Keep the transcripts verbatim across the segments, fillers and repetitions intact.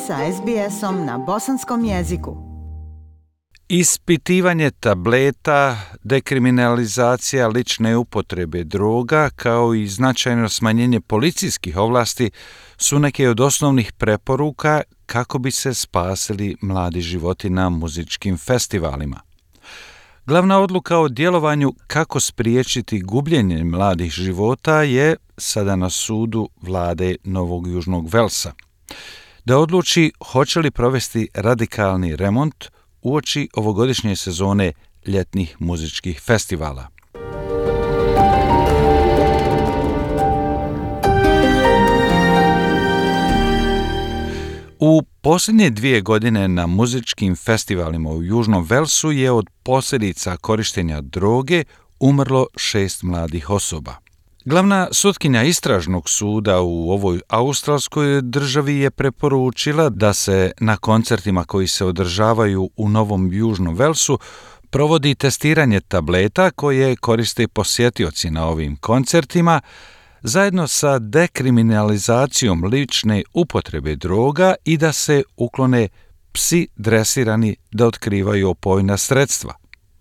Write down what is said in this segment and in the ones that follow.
sa es be esom na bosanskom jeziku. Ispitivanje tableta, dekriminalizacija lične upotrebe droga kao i značajno smanjenje policijskih ovlasti su neke od osnovnih preporuka kako bi se spasili mladi životi na muzičkim festivalima. Glavna odluka o djelovanju kako spriječiti gubljenje mladih života je sada na sudu vlade Novog Južnog Velsa, da odluči hoće li provesti radikalni remont uoči ovogodišnje sezone ljetnih muzičkih festivala. U posljednje dvije godine na muzičkim festivalima u Južnom Velsu je od posljedica korištenja droge umrlo šest mladih osoba. Glavna sutkinja istražnog suda u ovoj australskoj državi je preporučila da se na koncertima koji se održavaju u Novom Južnom Velsu provodi testiranje tableta koje koriste posjetioci na ovim koncertima, zajedno sa dekriminalizacijom lične upotrebe droga i da se uklone psi dresirani da otkrivaju opojna sredstva.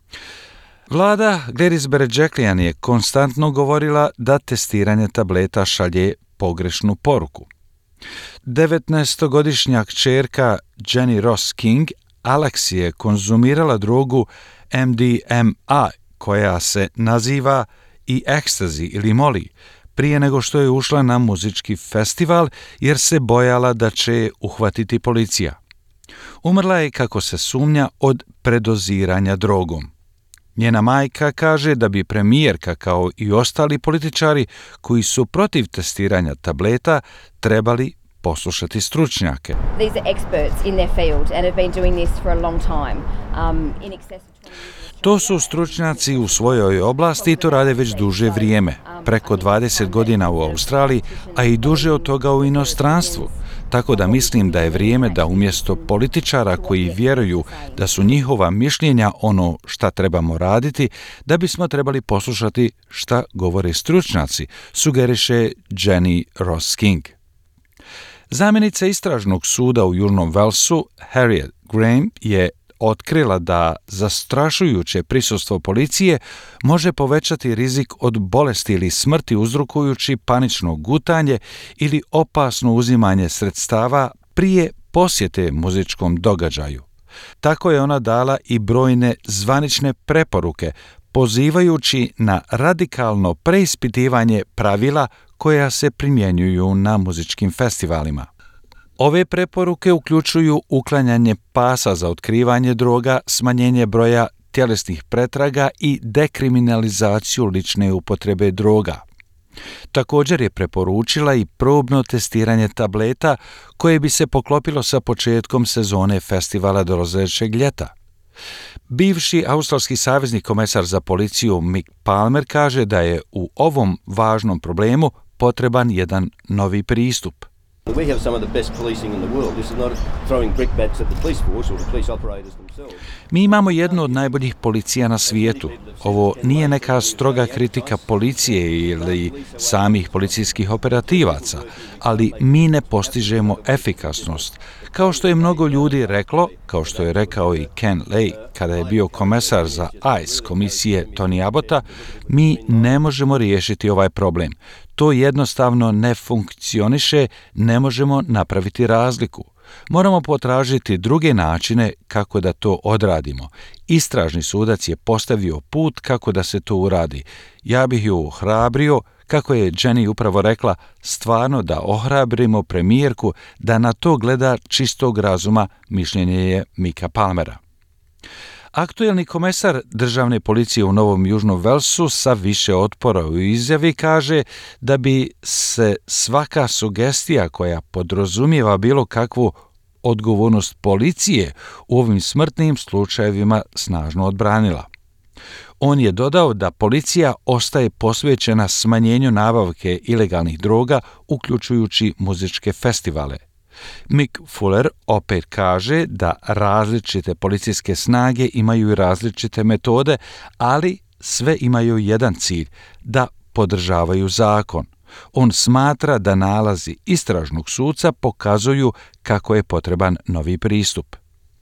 Vlada Gladys Berejiklian je konstantno govorila da testiranje tableta šalje pogrešnu poruku. devetnaestogodišnja kćerka Jenny Ross King Alex je konzumirala drogu em de em a koja se naziva i ecstasy ili Molly prije nego što je ušla na muzički festival jer se bojala da će je uhvatiti policija. Umrla je kako se sumnja od predoziranja drogom. Njena majka kaže da bi premijerka kao i ostali političari koji su protiv testiranja tableta trebali poslušati stručnjake. These are experts in their field and have been doing this for a long time. Um, in excess of To su stručnjaci u svojoj oblasti i to rade već duže vrijeme, preko dvadeset godina u Australiji, a i duže od toga u inostranstvu. Tako da mislim da je vrijeme da umjesto političara koji vjeruju da su njihova mišljenja ono šta trebamo raditi, da bismo trebali poslušati šta govore stručnjaci, sugeriše Jenny Ross King. Zamjenica istražnog suda u Južnom Velsu, Harriet Graham, je otkrila da zastrašujuće prisustvo policije može povećati rizik od bolesti ili smrti uzrokujući panično gutanje ili opasno uzimanje sredstava prije posjete muzičkom događaju. Tako je ona dala i brojne zvanične preporuke, pozivajući na radikalno preispitivanje pravila koja se primjenjuju na muzičkim festivalima. Ove preporuke uključuju uklanjanje pasa za otkrivanje droga, smanjenje broja tjelesnih pretraga i dekriminalizaciju lične upotrebe droga. Također je preporučila i probno testiranje tableta koje bi se poklopilo sa početkom sezone festivala dolazećeg ljeta. Bivši australski savezni komesar za policiju Mick Palmer kaže da je u ovom važnom problemu potreban jedan novi pristup. We have some of the best policing in the world. This is not throwing brickbats at the police force or the police operators themselves. Mi imamo jednu od najboljih policija na svijetu. Ovo nije neka stroga kritika policije ili samih policijskih operativaca, ali mi ne postižemo efikasnost. Kao što je mnogo ljudi reklo, kao što je rekao i Ken Lay kada je bio komesar za I C E komisije Tony Abbotta, mi ne možemo riješiti ovaj problem. To jednostavno ne funkcioniše, ne možemo napraviti razliku. Moramo potražiti druge načine kako da to odradimo. Istražni sudac je postavio put kako da se to uradi. Ja bih ju ohrabrio, kako je Jenny upravo rekla, stvarno da ohrabrimo premijerku da na to gleda čistog razuma, mišljenje je Micka Palmera. Aktuelni komesar državne policije u Novom Južnom Velsu sa više otpora u izjavi kaže da bi se svaka sugestija koja podrazumijeva bilo kakvu odgovornost policije u ovim smrtnim slučajevima snažno odbranila. On je dodao da policija ostaje posvećena smanjenju nabavke ilegalnih droga, uključujući muzičke festivale. Mick Fuller opet kaže da različite policijske snage imaju i različite metode, ali sve imaju jedan cilj, da podržavaju zakon. On smatra da nalazi istražnog suca pokazuju kako je potreban novi pristup.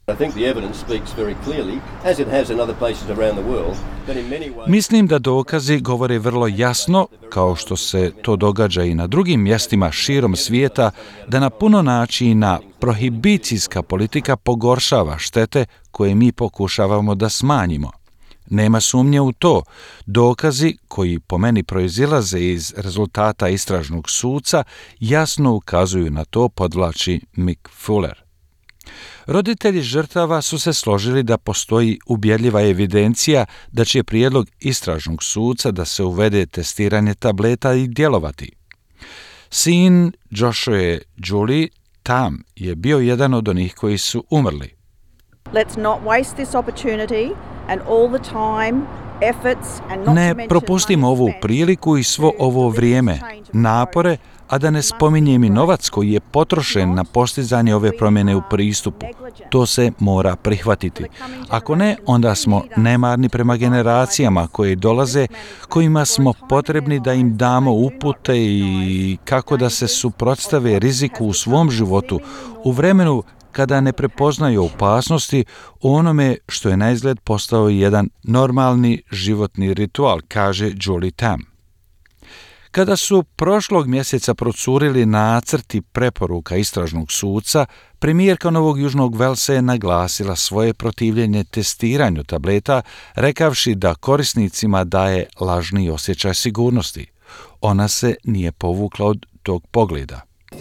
Mislim da dokazi govore vrlo jasno, kao što se to događa i na drugim mjestima širom svijeta, da na puno načina prohibicijska politika pogoršava štete koje mi pokušavamo da smanjimo. Nema sumnje u to. Dokazi koji po meni proizilaze iz rezultata istražnog suca jasno ukazuju na to, podvlači Mick Fuller. Roditelji žrtava su se složili da postoji ubjedljiva evidencija da će prijedlog istražnog suca da se uvede testiranje tableta i djelovati. Sin Joshua Julie Tam je bio jedan od onih koji su umrli. Let's not waste this opportunity and all the time, efforts and not Ne to mention propustimo money ovu spent priliku i svo ovo vrijeme, napore, a da ne spominjem i novac koji je potrošen na postizanje ove promjene u pristupu. To se mora prihvatiti. Ako ne, onda smo nemarni prema generacijama koje dolaze, kojima smo potrebni da im damo upute i kako da se suprotstave riziku u svom životu u vremenu kada ne prepoznaju opasnosti u onome što je naizgled postao jedan normalni životni ritual, kaže Julie Tam. Kada su prošlog mjeseca procurili nacrti preporuka istražnog suca, premijerka Novog Južnog Velsa je naglasila svoje protivljenje testiranju tableta, rekavši da korisnicima daje lažni osjećaj sigurnosti. Ona se nije povukla od tog pogleda.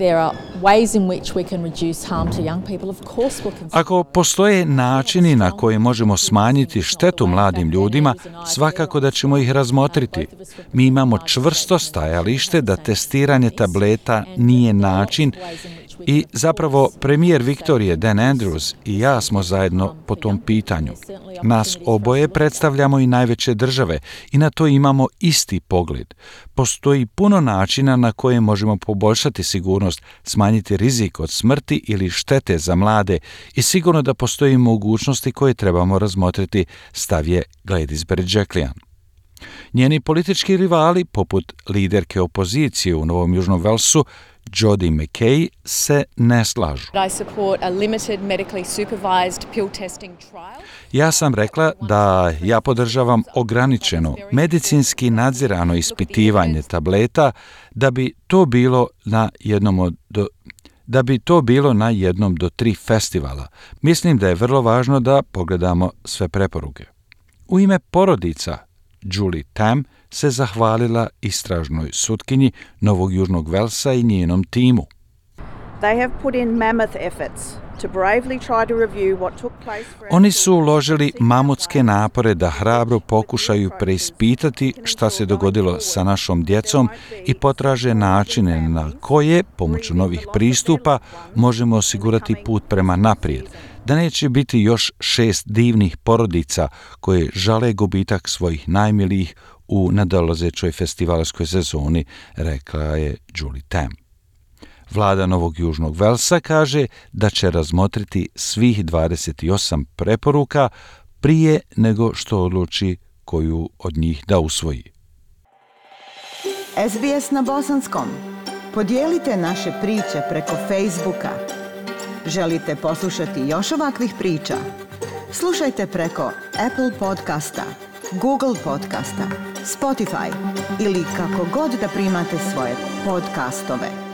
Ako postoje načini na koje možemo smanjiti štetu mladim ljudima, svakako da ćemo ih razmotriti. Mi imamo čvrsto stajalište da testiranje tableta nije način i zapravo premijer Viktorije Dan Andrews i ja smo zajedno po tom pitanju. Nas oboje predstavljamo i najveće države i na to imamo isti pogled. Postoji puno načina na koje možemo poboljšati sigurnost, smanjiti rizik od smrti ili štete za mlade i sigurno da postoji mogućnosti koje trebamo razmotriti, stav je Gladys Berejiklian. Njeni politički rivali, poput liderke opozicije u Novom Južnom Velsu, Jodi McKay, se ne slažu. Ja sam rekla da ja podržavam ograničeno, medicinski nadzirano ispitivanje tableta da bi to bilo na jednom od do, da bi to bilo na jednom do tri festivala. Mislim da je vrlo važno da pogledamo sve preporuke. U ime porodica, Julie Tam se zahvalila istražnoj sutkinji Novog Južnog Velsa i njenom timu. Oni su uložili mamutske napore da hrabro pokušaju preispitati šta se dogodilo sa našom djecom i potraže načine na koje, pomoću novih pristupa, možemo osigurati put prema naprijed, da neće biti još šest divnih porodica koje žale gubitak svojih najmilijih u nadolazećoj festivalskoj sezoni, rekla je Julie Tam. Vlada Novog Južnog Velsa kaže da će razmotriti svih dvadeset osam preporuka prije nego što odluči koju od njih da usvoji. S B S na bosanskom. Podijelite naše priče preko Facebooka. Želite poslušati još ovakvih priča? Slušajte preko Apple podcasta, Google podcasta, Spotify ili kako god da primate svoje podcastove.